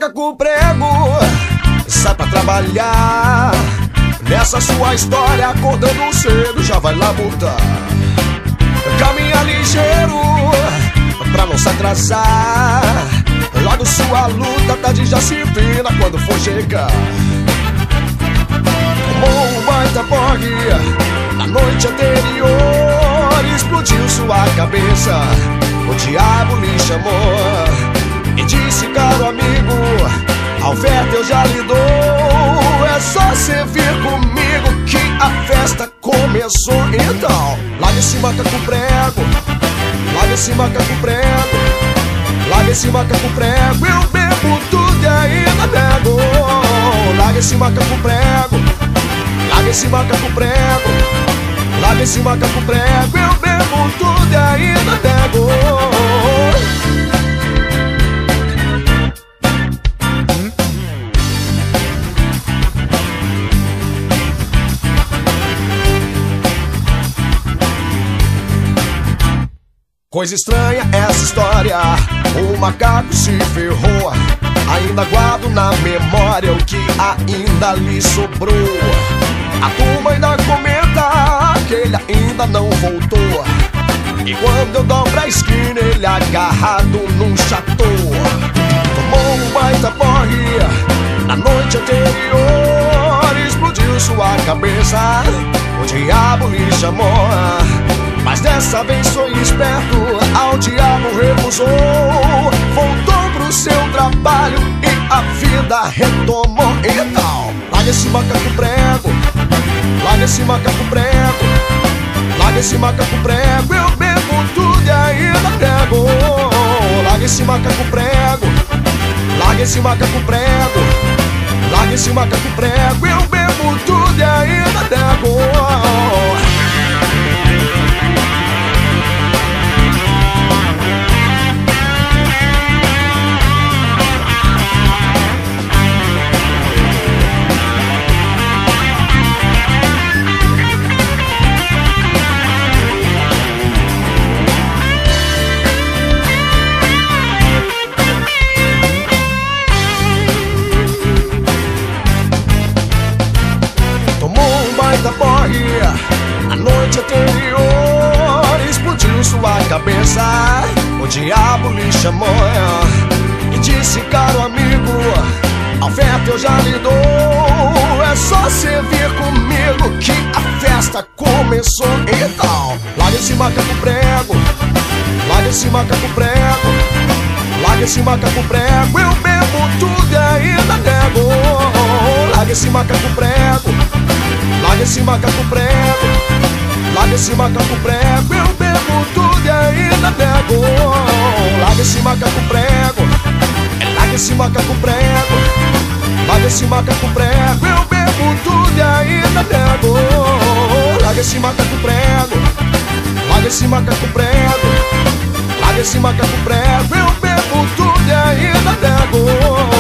macaco prego, sai pra trabalhar. Nessa sua história, acordando cedo, já vai labutar. Caminha ligeiro, pra não se atrasar. Logo sua luta, tarde já se vira quando for chegar. Tomou um baita porre na noite anterior, explodiu sua cabeça, o diabo lhe chamou e disse: caro amigo, a oferta eu já lhe dou, é só você vir comigo que a festa começou. Então, larga esse macaco prego, larga esse macaco prego, larga esse macaco prego, eu bebo tudo e ainda nego. Larga esse macaco prego, larga esse macaco prego, larga esse macaco prego, eu bebo tudo e ainda nego. Coisa estranha essa história, o macaco se ferrou. Ainda guardo na memória o que ainda lhe sobrou. A turma ainda comenta que ele ainda não voltou. E quando eu dobro a esquina, ele agarrado num chateau. Tomou um baita porre na noite anterior, explodiu sua cabeça, o diabo lhe chamou. Mas dessa vez foi esperto, ao diabo recusou. Voltou pro seu trabalho e a vida retomou. Então, larga esse macaco prego, larga esse macaco prego, larga esse macaco prego, eu bebo tudo e ainda nego. Larga esse macaco prego, larga esse macaco prego, larga esse macaco prego, eu bebo tudo e ainda nego. A noite anterior, explodiu sua cabeça, o diabo lhe chamou e disse: caro amigo, a oferta eu já lhe dou, é só você vir comigo que a festa começou. Então, larga esse macaco prego, larga esse macaco prego, larga esse macaco prego, eu bebo tudo e ainda nego. Larga esse macaco prego, larga esse macaco prego, larga esse macaco prego, eu bebo tudo e ainda nego. Larga esse macaco prego, larga esse macaco prego, larga esse macaco prego, eu bebo tudo e ainda nego. Larga esse macaco prego, larga esse macaco prego, larga esse macaco prego, eu bebo tudo e ainda nego.